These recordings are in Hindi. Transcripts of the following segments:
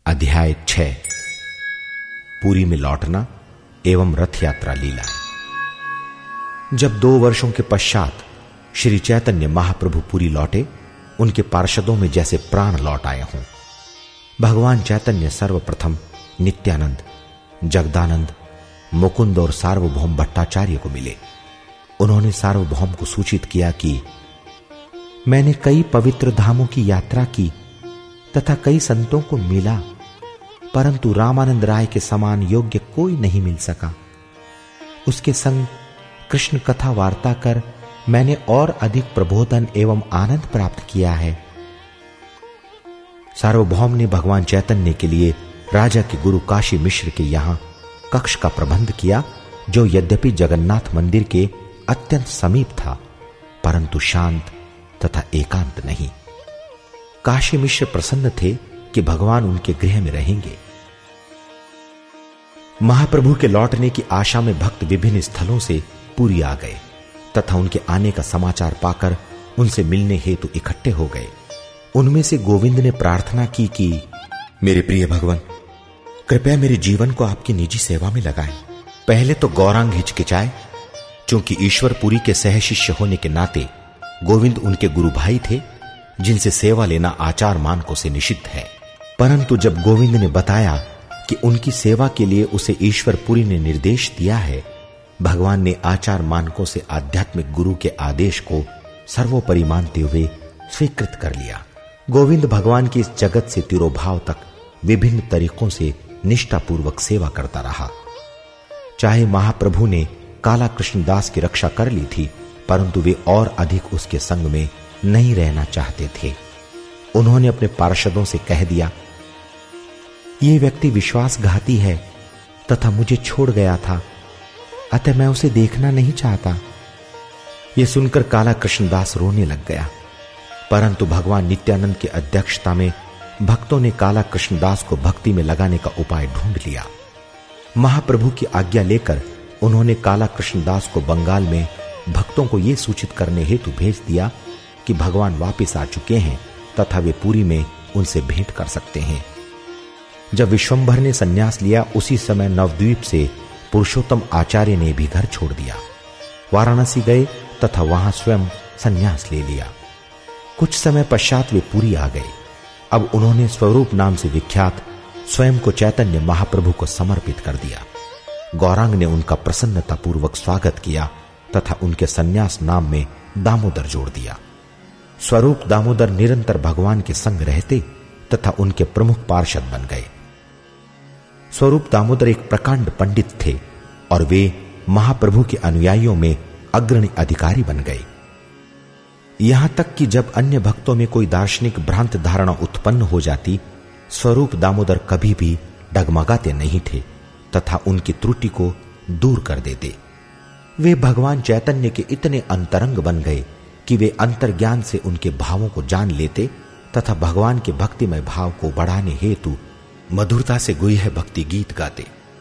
अध्याय 6 पुरी में लौटना एवं रथ यात्रा लीला। जब 2 वर्षों के पश्चात श्री चैतन्य महाप्रभु पुरी लौटे, उनके पार्षदों में जैसे प्राण लौट आए हों। भगवान चैतन्य सर्वप्रथम नित्यानंद, जगदानंद, मुकुंद और सार्वभौम भट्टाचार्य को मिले। उन्होंने सार्वभौम को सूचित किया कि मैंने कई पवित्र धामों की यात्रा की तथा कई संतों को मिला, परंतु रामानंद राय के समान योग्य कोई नहीं मिल सका। उसके संग कृष्ण कथा वार्ता कर मैंने और अधिक प्रबोधन एवं आनंद प्राप्त किया है। सार्वभौम ने भगवान चैतन्य के लिए राजा के गुरु काशी मिश्र के यहां कक्ष का प्रबंध किया, जो यद्यपि जगन्नाथ मंदिर के अत्यंत समीप था, परंतु शांत तथा एकांत नहीं। काशी मिश्र प्रसन्न थे कि भगवान उनके गृह में रहेंगे। महाप्रभु के लौटने की आशा में भक्त विभिन्न स्थलों से पुरी आ गए तथा उनके आने का समाचार पाकर उनसे मिलने हेतु इकट्ठे हो गए। उनमें से गोविंद ने प्रार्थना की कि मेरे प्रिय भगवान, कृपया मेरे जीवन को आपकी निजी सेवा में लगाएं। पहले तो गौरांग हिचकिचाए, क्योंकि ईश्वरपुरी के सह शिष्य होने के नाते गोविंद उनके गुरु भाई थे, जिनसे सेवा लेना आचार मानकों से निषिद्ध है। परंतु जब गोविंद ने बताया कि उनकी सेवा के लिए उसे ईश्वरपुरी ने निर्देश दिया है, भगवान ने आचार मानकों से आध्यात्मिक गुरु के आदेश को सर्वोपरि मानते हुए स्वीकृत कर लिया। गोविंद भगवान की इस जगत से तिरोभाव तक विभिन्न तरीकों से निष्ठापूर्वक सेवा करता रहा। चाहे महाप्रभु ने काला कृष्णदास की रक्षा कर ली थी, परंतु वे और अधिक उसके संग में नहीं रहना चाहते थे। उन्होंने अपने पार्षदों से कह दिया, ये व्यक्ति विश्वासघाती है तथा मुझे छोड़ गया था, अतः मैं उसे देखना नहीं चाहता। यह सुनकर काला कृष्णदास रोने लग गया, परंतु भगवान नित्यानंद की अध्यक्षता में भक्तों ने काला कृष्णदास को भक्ति में लगाने का उपाय ढूंढ लिया। महाप्रभु की आज्ञा लेकर उन्होंने काला कृष्णदास को बंगाल में भक्तों को यह सूचित करने हेतु भेज दिया कि भगवान वापस आ चुके हैं तथा वे पुरी में उनसे भेंट कर सकते हैं। जब विश्वंभर ने संन्यास लिया, उसी समय नवद्वीप से पुरुषोत्तम आचार्य ने भी घर छोड़ दिया, वाराणसी गए तथा वहां स्वयं संन्यास ले लिया। कुछ समय पश्चात वे पुरी आ गए। अब उन्होंने स्वरूप नाम से विख्यात स्वयं को चैतन्य महाप्रभु को समर्पित कर दिया। गौरांग ने उनका प्रसन्नतापूर्वक स्वागत किया तथा उनके संन्यास नाम में दामोदर जोड़ दिया। स्वरूप दामोदर निरंतर भगवान के संग रहते तथा उनके प्रमुख पार्षद बन गए। स्वरूप दामोदर एक प्रकांड पंडित थे और वे महाप्रभु के अनुयायियों में अग्रणी अधिकारी बन गए। यहां तक कि जब अन्य भक्तों में कोई दार्शनिक भ्रांत धारणा उत्पन्न हो जाती, स्वरूप दामोदर कभी भी डगमगाते नहीं थे तथा उनकी त्रुटि को दूर कर देते। वे भगवान चैतन्य के इतने अंतरंग बन गए कि वे अंतर्ज्ञान से उनके भावों को जान लेते तथा भगवान के भक्तिमय भाव को बढ़ाने हेतु मधुरता से गुह्य भक्ति गीत गाते।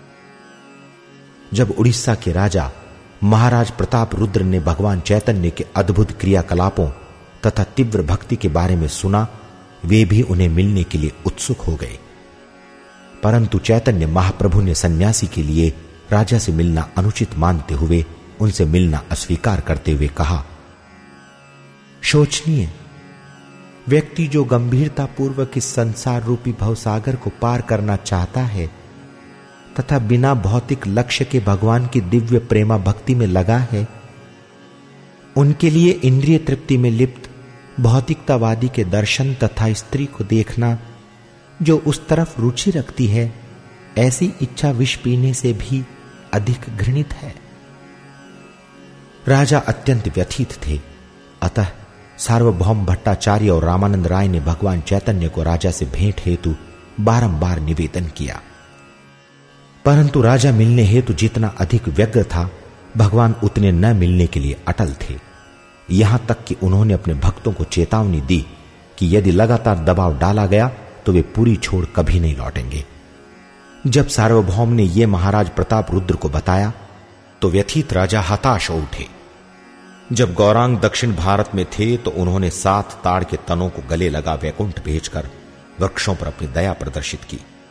जब उड़ीसा के राजा महाराज प्रताप रुद्र ने भगवान चैतन्य के अद्भुत क्रियाकलापों तथा तीव्र भक्ति के बारे में सुना, वे भी उन्हें मिलने के लिए उत्सुक हो गए। परंतु चैतन्य महाप्रभु ने सन्यासी के लिए राजा से मिलना अनुचित मानते हुए उनसे मिलना अस्वीकार करते हुए कहा, शोचनीय व्यक्ति जो गंभीरता पूर्वक इस संसार रूपी भवसागर को पार करना चाहता है तथा बिना भौतिक लक्ष्य के भगवान की दिव्य प्रेमा भक्ति में लगा है, उनके लिए इंद्रिय तृप्ति में लिप्त भौतिकतावादी के दर्शन तथा स्त्री को देखना जो उस तरफ रुचि रखती है, ऐसी इच्छा विष पीने से भी अधिक घृणित है। राजा अत्यंत व्यथित थे, अतः सार्वभौम भट्टाचार्य और रामानंद राय ने भगवान चैतन्य को राजा से भेंट हेतु बारंबार निवेदन किया, परंतु राजा मिलने हेतु जितना अधिक व्यग्र था, भगवान उतने न मिलने के लिए अटल थे। यहां तक कि उन्होंने अपने भक्तों को चेतावनी दी कि यदि लगातार दबाव डाला गया तो वे पुरी छोड़ कभी नहीं लौटेंगे। जब सार्वभौम ने यह महाराज प्रताप रुद्र को बताया तो व्यथित राजा हताश हो उठे। जब गौरांग दक्षिण भारत में थे तो उन्होंने 7 ताड़ के तनों को गले लगा वैकुंठ भेजकर वृक्षों पर अपनी दया प्रदर्शित की।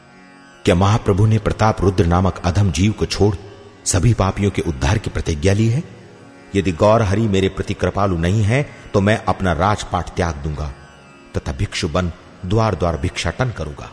क्या महाप्रभु ने प्रताप रुद्र नामक अधम जीव को छोड़ सभी पापियों के उद्धार की प्रतिज्ञा ली है? यदि गौर हरि मेरे प्रति कृपालु नहीं है तो मैं अपना राजपाट त्याग दूंगा तथा भिक्षु बन द्वार द्वार भिक्षाटन करूंगा।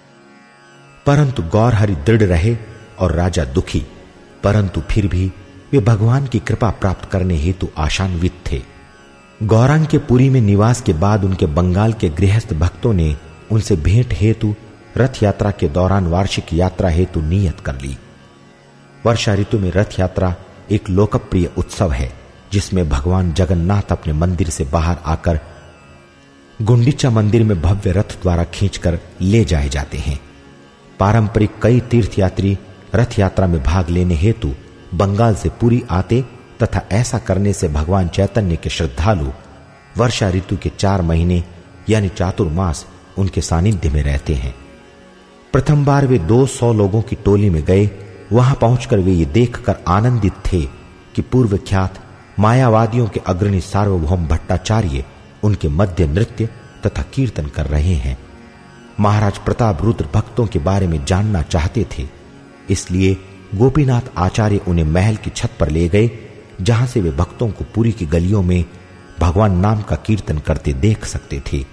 परंतु गौर हरि दृढ़ रहे और राजा दुखी, परंतु फिर भी वे भगवान की कृपा प्राप्त करने हेतु आशान्वित थे। गौरांग के पुरी में निवास के बाद उनके बंगाल के गृहस्थ भक्तों ने उनसे भेंट हेतु रथ यात्रा के दौरान वार्षिक यात्रा हेतु नियत कर ली। वर्षा ऋतु में रथ यात्रा एक लोकप्रिय उत्सव है जिसमें भगवान जगन्नाथ अपने मंदिर से बाहर आकर गुंडीचा मंदिर में भव्य रथ द्वारा खींचकर ले जाए जाते हैं। पारंपरिक कई तीर्थयात्री रथ यात्रा में भाग लेने हेतु बंगाल से पुरी आते तथा ऐसा करने से भगवान चैतन्य के श्रद्धालु वर्षा ऋतु के 4 महीने यानी चातुर्मास उनके सानिध्य में रहते हैं। प्रथम बार वे 200 लोगों की टोली में गए। वहां पहुंचकर वे ये देखकर आनंदित थे कि पूर्व ख्यात मायावादियों के अग्रणी सार्वभौम भट्टाचार्य उनके मध्य नृत्य तथा कीर्तन कर रहे हैं। महाराज प्रताप रुद्र भक्तों के बारे में जानना चाहते थे, इसलिए गोपीनाथ आचार्य उन्हें महल की छत पर ले गए जहां से वे भक्तों को पुरी की गलियों में भगवान नाम का कीर्तन करते देख सकते थे।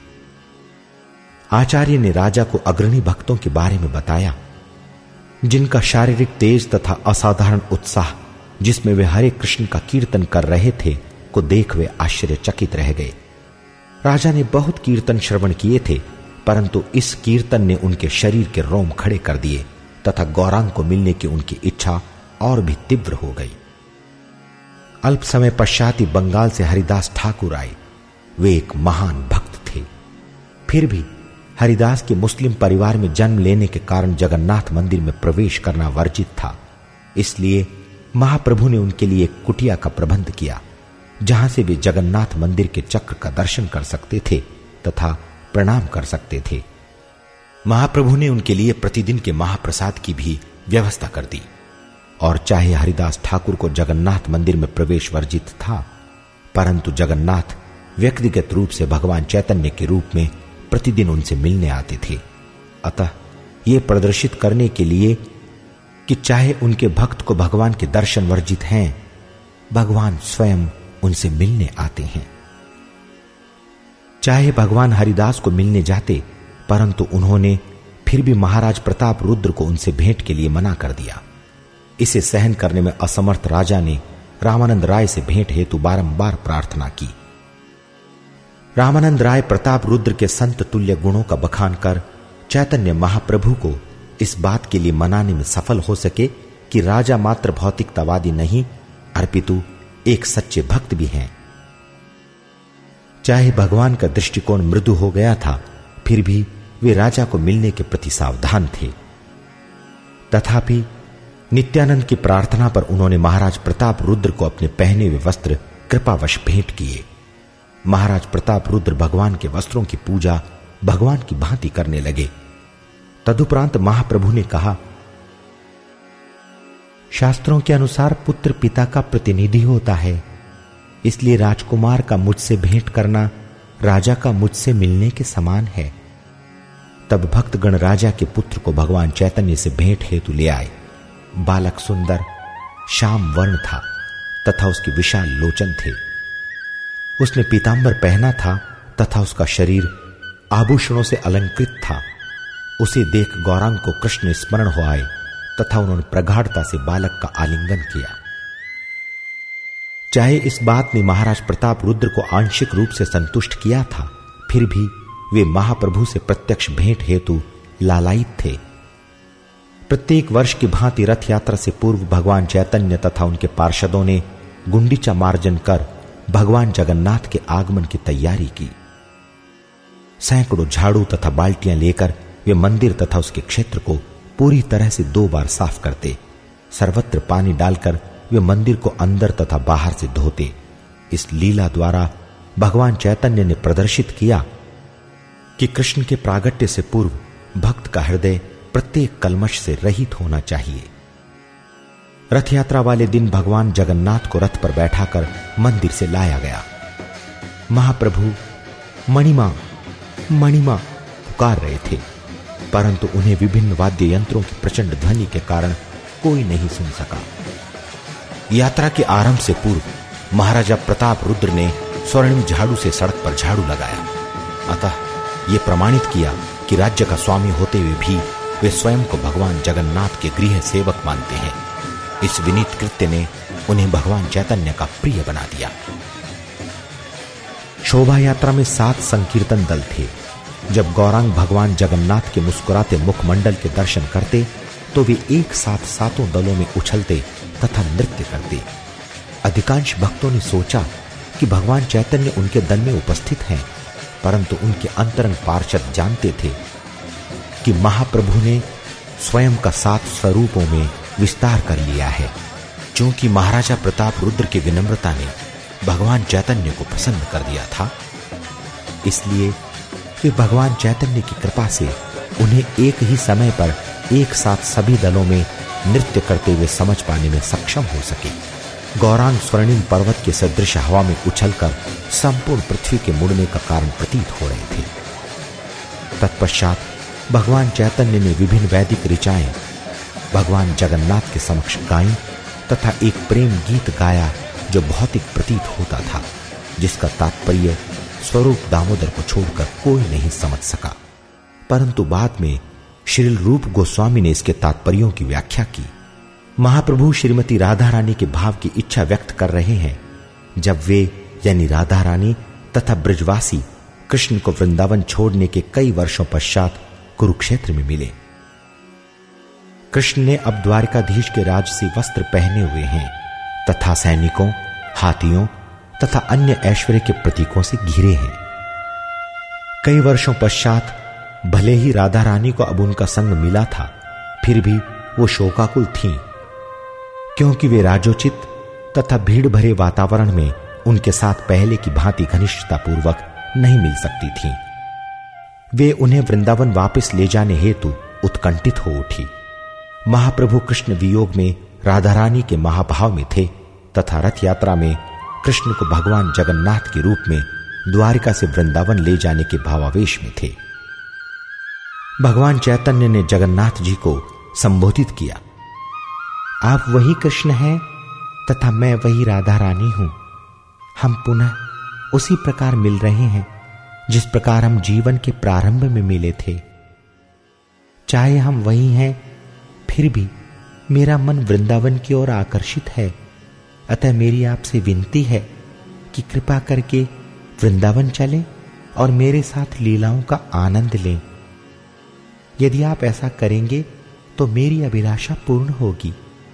आचार्य ने राजा को अग्रणी भक्तों के बारे में बताया जिनका शारीरिक तेज तथा असाधारण उत्साह जिसमें वे हरे कृष्ण का कीर्तन कर रहे थे को देख वे आश्चर्यचकित रह गए। राजा ने बहुत कीर्तन श्रवण किए थे, परंतु इस कीर्तन ने उनके शरीर के रोम खड़े कर दिए तथा गौरांग को मिलने की उनकी इच्छा और भी तीव्र हो गई। अल्प समय पश्चात ही बंगाल से हरिदास ठाकुर आए। वे एक महान भक्त थे, फिर भी हरिदास के मुस्लिम परिवार में जन्म लेने के कारण जगन्नाथ मंदिर में प्रवेश करना वर्जित था। इसलिए महाप्रभु ने उनके लिए एक कुटिया का प्रबंध किया जहां से वे जगन्नाथ मंदिर के चक्र का दर्शन कर सकते थे तथा प्रणाम कर सकते थे। महाप्रभु ने उनके लिए प्रतिदिन के महाप्रसाद की भी व्यवस्था कर दी और चाहे हरिदास ठाकुर को जगन्नाथ मंदिर में प्रवेश वर्जित था, परंतु जगन्नाथ व्यक्तिगत रूप से भगवान चैतन्य के रूप में प्रतिदिन उनसे मिलने आते थे। अतः यह प्रदर्शित करने के लिए कि चाहे उनके भक्त को भगवान के दर्शन वर्जित हैं, भगवान स्वयं उनसे मिलने आते हैं। चाहे भगवान हरिदास को मिलने जाते, परंतु उन्होंने फिर भी महाराज प्रताप रुद्र को उनसे भेंट के लिए मना कर दिया। इसे सहन करने में असमर्थ राजा ने रामानंद राय से भेंट हेतु बारंबार प्रार्थना की। रामानंद राय प्रताप रुद्र के संत तुल्य गुणों का बखान कर चैतन्य महाप्रभु को इस बात के लिए मनाने में सफल हो सके कि राजा मात्र भौतिकतावादी नहीं अपितु एक सच्चे भक्त भी हैं। चाहे भगवान का दृष्टिकोण मृदु हो गया था, फिर भी वे राजा को मिलने के प्रति सावधान थे। तथापि नित्यानंद की प्रार्थना पर उन्होंने महाराज प्रताप रुद्र को अपने पहने हुए वस्त्र कृपावश भेंट किए। महाराज प्रताप रुद्र भगवान के वस्त्रों की पूजा भगवान की भांति करने लगे। तदुपरांत महाप्रभु ने कहा, शास्त्रों के अनुसार पुत्र पिता का प्रतिनिधि होता है, इसलिए राजकुमार का मुझसे भेंट करना राजा का मुझसे मिलने के समान है। तब भक्तगण राजा के पुत्र को भगवान चैतन्य से भेंट हेतु ले आए। बालक सुंदर श्याम वर्ण था तथा उसके विशाल लोचन थे। उसने पीतांबर पहना था तथा उसका शरीर आभूषणों से अलंकृत था। उसे देख गौरांग को कृष्ण स्मरण हो आए तथा उन्होंने प्रगाढ़ता से बालक का आलिंगन किया। चाहे इस बात ने महाराज प्रताप रुद्र को आंशिक रूप से संतुष्ट किया था, फिर भी वे महाप्रभु से प्रत्यक्ष भेंट हेतु लालायित थे। प्रत्येक वर्ष की भांति रथ यात्रा से पूर्व भगवान चैतन्य तथा उनके पार्षदों ने गुंडीचा मार्जन कर भगवान जगन्नाथ के आगमन की तैयारी की। सैकड़ों झाड़ू तथा बाल्टियां लेकर वे मंदिर तथा उसके क्षेत्र को पूरी तरह से 2 बार साफ करते। सर्वत्र पानी डालकर वे मंदिर को अंदर तथा बाहर से धोते। इस लीला द्वारा भगवान चैतन्य ने प्रदर्शित किया कि कृष्ण के प्रागट्य से पूर्व भक्त का हृदय प्रत्येक कल्मश से रहित होना चाहिए। रथ यात्रा वाले दिन भगवान जगन्नाथ को रथ पर बैठाकर मंदिर से लाया गया। महाप्रभु मणिमा मणिमा पुकार रहे थे। परंतु उन्हें विभिन्न वाद्य यंत्रों की प्रचंड ध्वनि के कारण कोई नहीं सुन सका। यात्रा के आरंभ से पूर्व महाराजा प्रताप रुद्र ने स्वर्णिम झाड़ू से सड़क पर झाड़ू लगाया। अतः यह प्रमाणित किया कि राज्य का स्वामी होते हुए भी वे स्वयं को भगवान जगन्नाथ के गृह सेवक मानते हैं। इस विनीत कृत्य ने उन्हें भगवान चैतन्य का प्रिय बना दिया। शोभा यात्रा में 7 संकीर्तन दल थे। जब गौरांग भगवान जगन्नाथ के मुस्कुराते मुखमंडल के दर्शन करते तो वे एक साथ 7 दलों में उछलते तथा नृत्य करते। अधिकांश भक्तों ने सोचा कि भगवान चैतन्य उनके दल में उपस्थित हैं, परंतु उनके अंतरंग पार्षद जानते थे कि महाप्रभु ने स्वयं का 7 स्वरूपों में विस्तार कर लिया है। क्योंकि महाराजा प्रताप रुद्र की विनम्रता ने भगवान चैतन्य को प्रसन्न कर दिया था, इसलिए वे भगवान चैतन्य की कृपा से उन्हें एक ही समय पर एक साथ सभी दलों में नृत्य करते हुए समझ पाने में सक्षम हो सके। गौरांग स्वर्णिम पर्वत के सदृश हवा में उछलकर संपूर्ण पृथ्वी के मुड़ने का कारण प्रतीत हो रहे थे। तत्पश्चात भगवान चैतन्य ने विभिन्न वैदिक ऋचाएं भगवान जगन्नाथ के समक्ष गाई तथा एक प्रेम गीत गाया जो भौतिक प्रतीत होता था, जिसका तात्पर्य स्वरूप दामोदर को छोड़कर कोई नहीं समझ सका। परंतु बाद में श्रील रूप गोस्वामी ने इसके तात्पर्यों की व्याख्या की। महाप्रभु श्रीमती राधा रानी के भाव की इच्छा व्यक्त कर रहे हैं जब वे यानी राधा रानी तथा ब्रजवासी कृष्ण को वृंदावन छोड़ने के कई वर्षों पश्चात कुरुक्षेत्र में मिले। कृष्ण ने अब द्वारिकाधीश के राजसी वस्त्र पहने हुए हैं तथा सैनिकों, हाथियों तथा अन्य ऐश्वर्य के प्रतीकों से घिरे हैं। कई वर्षों पश्चात भले ही राधा रानी को अब उनका संग मिला था, फिर भी वो शोकाकुल थीं, क्योंकि वे राजोचित तथा भीड़ भरे वातावरण में उनके साथ पहले की भांति घनिष्ठता पूर्वक नहीं मिल सकती थीं। वे उन्हें वृंदावन वापस ले जाने हेतु उत्कंठित हो उठी। महाप्रभु कृष्ण वियोग में राधा रानी के महाभाव में थे तथा रथ यात्रा में कृष्ण को भगवान जगन्नाथ के रूप में द्वारिका से वृंदावन ले जाने के भावावेश में थे। भगवान चैतन्य ने जगन्नाथ जी को संबोधित किया, आप वही कृष्ण हैं तथा मैं वही राधा रानी हूं। हम पुनः उसी प्रकार मिल रहे हैं जिस प्रकार हम जीवन के प्रारंभ में मिले थे। चाहे हम वही हैं, फिर भी मेरा मन वृंदावन की ओर आकर्षित है। अतः मेरी आपसे विनती है कि कृपा करके वृंदावन चलें और मेरे साथ लीलाओं का आनंद लें। यदि आप ऐसा करेंगे तो मेरी अभिलाषा पूर्ण होगी।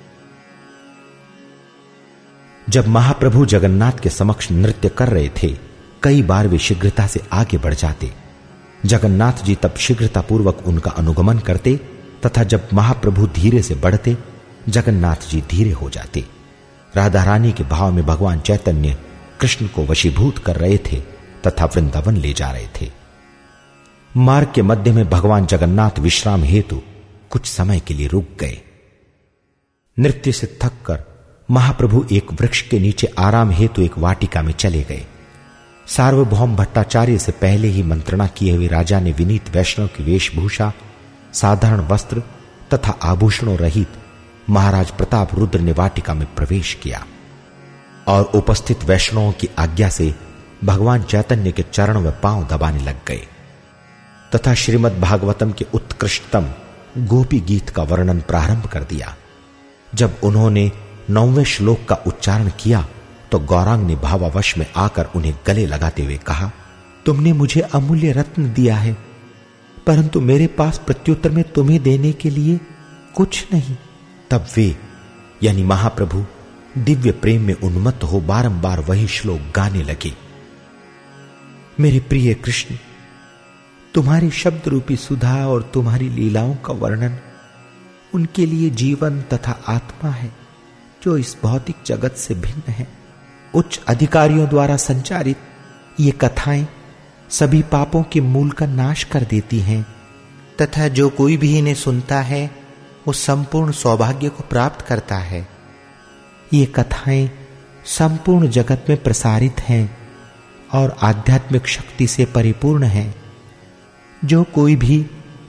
जब महाप्रभु जगन्नाथ के समक्ष नृत्य कर रहे थे, कई बार वे शीघ्रता से आगे बढ़ जाते। जगन्नाथ जी तब शीघ्रतापूर्वक उनका अनुगमन करते तथा जब महाप्रभु धीरे से बढ़ते, जगन्नाथ जी धीरे हो जाते। राधा रानी के भाव में भगवान चैतन्य कृष्ण को वशीभूत कर रहे थे तथा वृंदावन ले जा रहे थे। मार्ग के मध्य में भगवान जगन्नाथ विश्राम हेतु कुछ समय के लिए रुक गए। नृत्य से थककर महाप्रभु एक वृक्ष के नीचे आराम हेतु एक वाटिका में चले गए। सार्वभौम भट्टाचार्य से पहले ही मंत्रणा किए हुए राजा ने विनीत वैष्णव की वेशभूषा, साधारण वस्त्र तथा आभूषणों रहित महाराज प्रताप रुद्र ने वाटिका में प्रवेश किया और उपस्थित वैष्णवों की आज्ञा से भगवान चैतन्य के चरणों में पांव दबाने लग गए तथा श्रीमद् भागवतम के उत्कृष्टतम गोपी गीत का वर्णन प्रारंभ कर दिया। जब उन्होंने 9वें श्लोक का उच्चारण किया तो गौरांग ने भावावश में आकर उन्हें गले लगाते हुए कहा, तुमने मुझे अमूल्य रत्न दिया है, परंतु मेरे पास प्रत्युत्तर में तुम्हें देने के लिए कुछ नहीं। तब वे यानी महाप्रभु दिव्य प्रेम में उन्मत्त हो बारंबार वही श्लोक गाने लगे। मेरे प्रिय कृष्ण, तुम्हारी शब्द रूपी सुधा और तुम्हारी लीलाओं का वर्णन उनके लिए जीवन तथा आत्मा है जो इस भौतिक जगत से भिन्न है। उच्च अधिकारियों द्वारा संचारित ये कथाएं सभी पापों के मूल का नाश कर देती हैं तथा जो कोई भी इन्हें सुनता है वो संपूर्ण सौभाग्य को प्राप्त करता है। ये कथाएं संपूर्ण जगत में प्रसारित हैं और आध्यात्मिक शक्ति से परिपूर्ण हैं। जो कोई भी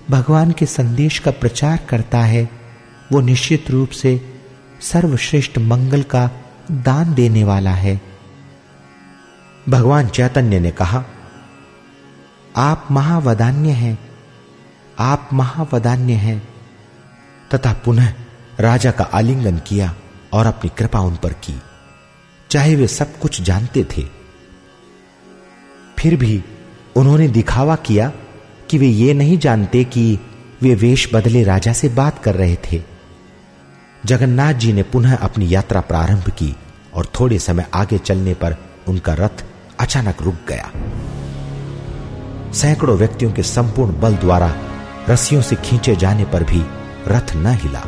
भगवान के संदेश का प्रचार करता है वो निश्चित रूप से सर्वश्रेष्ठ मंगल का दान देने वाला है। भगवान चैतन्य ने कहा, आप महावदान्य हैं, आप महावदान्य हैं, तथा पुनः राजा का आलिंगन किया और अपनी कृपा उन पर की। चाहे वे सब कुछ जानते थे, फिर भी उन्होंने दिखावा किया कि वे ये नहीं जानते कि वे वेश बदले राजा से बात कर रहे थे। जगन्नाथ जी ने पुनः अपनी यात्रा प्रारंभ की और थोड़े समय आगे चलने पर उनका रथ अचानक रुक गया। सैकड़ों व्यक्तियों के संपूर्ण बल द्वारा रस्सियों से खींचे जाने पर भी रथ न हिला।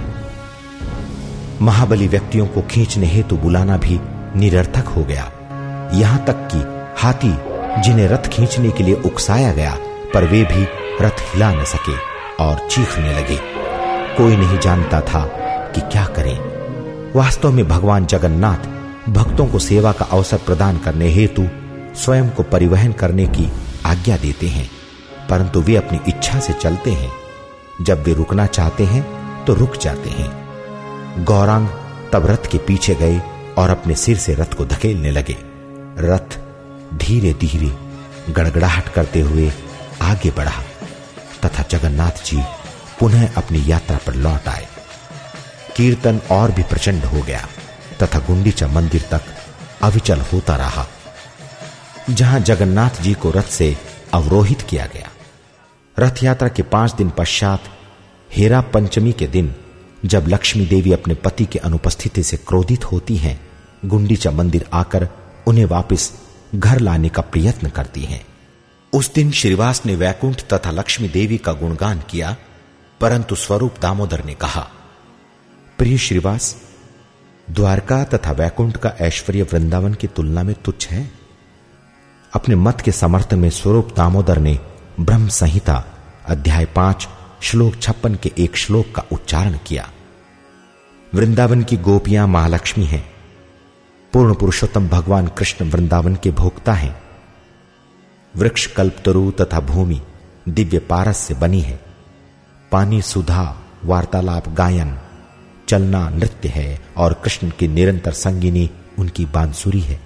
महाबली व्यक्तियों को खींचने हेतु बुलाना भी निरर्थक हो गया। यहां तक कि हाथी जिन्हें रथ खींचने के लिए उकसाया गया, पर वे भी रथ हिला न सके और चीखने लगे। कोई नहीं जानता था कि क्या करें। वास्तव में भगवान जगन्नाथ भक्तों को सेवा का अवसर प्रदान करने हेतु स्वयं को परिवहन करने की आज्ञा देते हैं, परंतु वे अपनी इच्छा से चलते हैं। जब वे रुकना चाहते हैं तो रुक जाते हैं। गौरांग तब रथ के पीछे गए और अपने सिर से रथ को धकेलने लगे। रथ धीरे धीरे गड़गड़ाहट करते हुए आगे बढ़ा तथा जगन्नाथ जी पुनः अपनी यात्रा पर लौट आए। कीर्तन और भी प्रचंड हो गया तथा गुंडीचा मंदिर तक अविचल होता रहा, जहां जगन्नाथ जी को रथ से अवरोहित किया गया। रथ यात्रा के 5 दिन पश्चात हेरा पंचमी के दिन, जब लक्ष्मी देवी अपने पति के अनुपस्थिति से क्रोधित होती हैं, गुंडीचा मंदिर आकर उन्हें वापस घर लाने का प्रयत्न करती हैं। उस दिन श्रीवास ने वैकुंठ तथा लक्ष्मी देवी का गुणगान किया, परंतु स्वरूप दामोदर ने कहा, प्रिय श्रीवास, द्वारका तथा वैकुंठ का ऐश्वर्य वृंदावन की तुलना में तुच्छ है। अपने मत के समर्थन में स्वरूप दामोदर ने ब्रह्म संहिता अध्याय 5 श्लोक 56 के एक श्लोक का उच्चारण किया। वृंदावन की गोपियां महालक्ष्मी हैं। पूर्ण पुरुषोत्तम भगवान कृष्ण वृंदावन के भोक्ता हैं। वृक्ष कल्पतरु तथा भूमि दिव्य पारस से बनी है। पानी सुधा, वार्तालाप गायन, चलना नृत्य है और कृष्ण की निरंतर संगिनी उनकी बांसुरी है।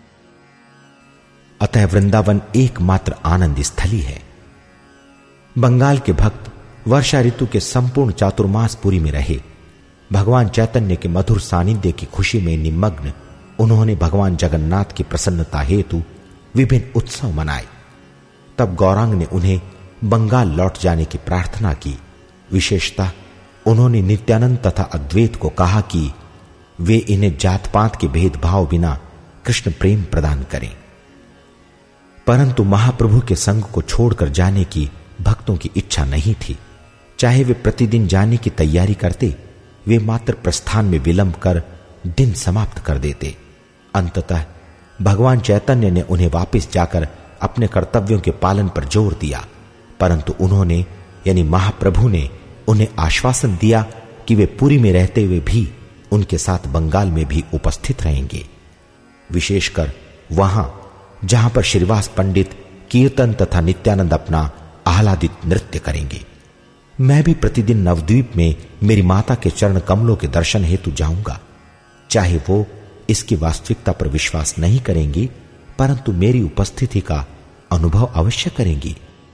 अतः वृंदावन एकमात्र आनंद स्थली है। बंगाल के भक्त वर्षा ऋतु के संपूर्ण चातुर्मास पुरी में रहे। भगवान चैतन्य के मधुर सानिध्य की खुशी में निमग्न उन्होंने भगवान जगन्नाथ की प्रसन्नता हेतु विभिन्न उत्सव मनाए। तब गौरांग ने उन्हें बंगाल लौट जाने की प्रार्थना की। विशेषतः उन्होंने नित्यानंद तथा अद्वैत को कहा कि वे इन्हें जात पात के भेदभाव बिना कृष्ण प्रेम प्रदान करें। परंतु महाप्रभु के संग को छोड़कर जाने की भक्तों की इच्छा नहीं थी। चाहे वे प्रतिदिन जाने की तैयारी करते, वे मात्र प्रस्थान में विलंब कर दिन समाप्त कर देते। अंततः भगवान चैतन्य ने उन्हें वापस जाकर अपने कर्तव्यों के पालन पर जोर दिया, परंतु उन्होंने यानी महाप्रभु ने उन्हें आश्वासन दिया कि वे पुरी में रहते हुए भी उनके साथ बंगाल में भी उपस्थित रहेंगे, विशेषकर वहां जहां पर श्रीवास पंडित कीर्तन तथा नित्यानंद अपना आह्लादित नृत्य करेंगे। मैं भी प्रतिदिन नवद्वीप में मेरी माता के चरण कमलों के दर्शन हेतु जाऊंगा। चाहे वो इसकी वास्तविकता पर विश्वास नहीं करेंगी, परंतु मेरी उपस्थिति का अनुभव अवश्य करेंगी।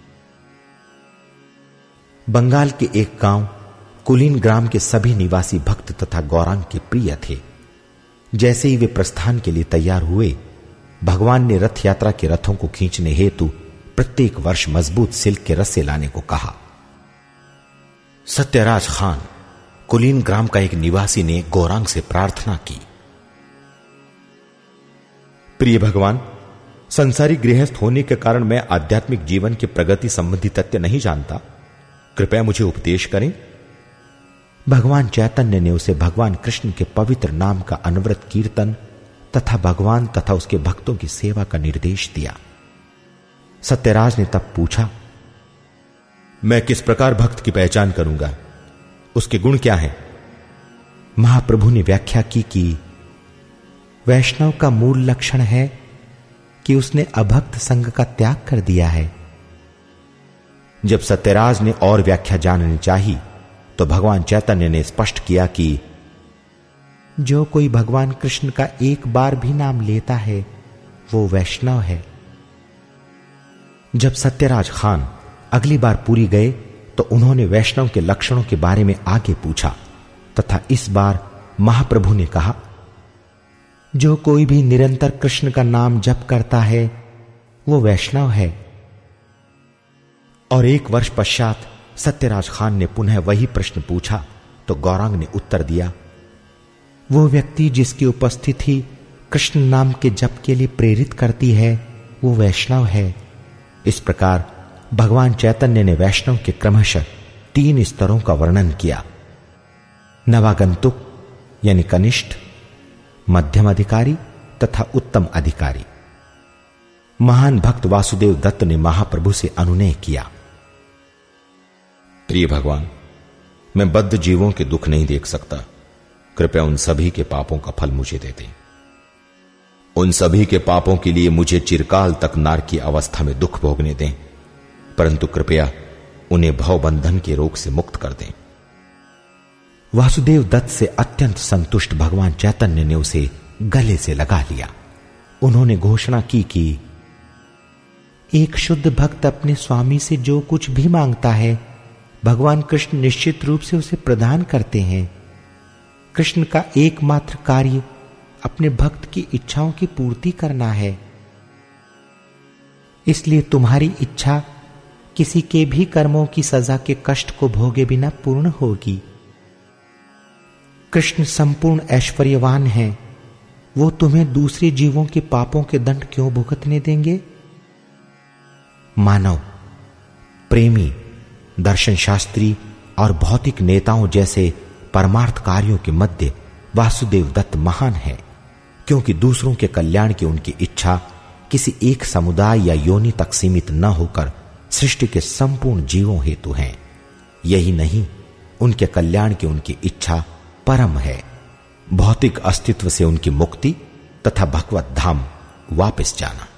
बंगाल के एक गांव कुलीन ग्राम के सभी निवासी भक्त तथा गौरांग के प्रिय थे। जैसे ही वे प्रस्थान के लिए तैयार हुए, भगवान ने रथ यात्रा के रथों को खींचने हेतु प्रत्येक वर्ष मजबूत सिल्क के रस्से लाने को कहा। सत्यराज खान, कुलीन ग्राम का एक निवासी, ने गौरांग से प्रार्थना की, प्रिय भगवान, संसारी गृहस्थ होने के कारण मैं आध्यात्मिक जीवन की प्रगति संबंधी तथ्य नहीं जानता। कृपया मुझे उपदेश करें। भगवान चैतन्य ने उसे भगवान कृष्ण के पवित्र नाम का अनवरत कीर्तन तथा भगवान तथा उसके भक्तों की सेवा का निर्देश दिया। सत्यराज ने तब पूछा, मैं किस प्रकार भक्त की पहचान करूंगा? उसके गुण क्या हैं? महाप्रभु ने व्याख्या की कि वैष्णव का मूल लक्षण है कि उसने अभक्त संग का त्याग कर दिया है। जब सत्यराज ने और व्याख्या जाननी चाही तो भगवान चैतन्य ने स्पष्ट किया कि जो कोई भगवान कृष्ण का एक बार भी नाम लेता है वो वैष्णव है। जब सत्यराज खान अगली बार पुरी गए तो उन्होंने वैष्णव के लक्षणों के बारे में आगे पूछा तथा इस बार महाप्रभु ने कहा, जो कोई भी निरंतर कृष्ण का नाम जप करता है वो वैष्णव है। और 1 वर्ष पश्चात सत्यराज खान ने पुनः वही प्रश्न पूछा तो गौरांग ने उत्तर दिया, वो व्यक्ति जिसकी उपस्थिति कृष्ण नाम के जप के लिए प्रेरित करती है वो वैष्णव है। इस प्रकार भगवान चैतन्य ने वैष्णव के क्रमशः 3 स्तरों का वर्णन किया, नवागंतुक यानी कनिष्ठ, मध्यम अधिकारी तथा उत्तम अधिकारी। महान भक्त वासुदेव दत्त ने महाप्रभु से अनुनय किया, प्रिय भगवान, मैं बद्ध जीवों के दुख नहीं देख सकता, कृपया उन सभी के पापों का फल मुझे दे दें। उन सभी के पापों के लिए मुझे चिरकाल तक नरक की अवस्था में दुख भोगने दें, परंतु कृपया उन्हें भवबंधन के रोग से मुक्त कर दें। वासुदेव दत्त से अत्यंत संतुष्ट भगवान चैतन्य ने उसे गले से लगा लिया। उन्होंने घोषणा की कि एक शुद्ध भक्त अपने स्वामी से जो कुछ भी मांगता है भगवान कृष्ण निश्चित रूप से उसे प्रदान करते हैं। कृष्ण का एकमात्र कार्य अपने भक्त की इच्छाओं की पूर्ति करना है, इसलिए तुम्हारी इच्छा किसी के भी कर्मों की सजा के कष्ट को भोगे बिना पूर्ण होगी। कृष्ण संपूर्ण ऐश्वर्यवान हैं, वो तुम्हें दूसरे जीवों के पापों के दंड क्यों भुगतने देंगे? मानव, प्रेमी, दर्शन शास्त्री और भौतिक नेताओं जैसे परमार्थ कार्यों के मध्य वासुदेव दत्त महान है, क्योंकि दूसरों के कल्याण की उनकी इच्छा किसी एक समुदाय या योनि तक सीमित न होकर सृष्टि के संपूर्ण जीवों हेतु है। यही नहीं, उनके कल्याण की उनकी इच्छा परम है, भौतिक अस्तित्व से उनकी मुक्ति तथा भगवत धाम वापस जाना।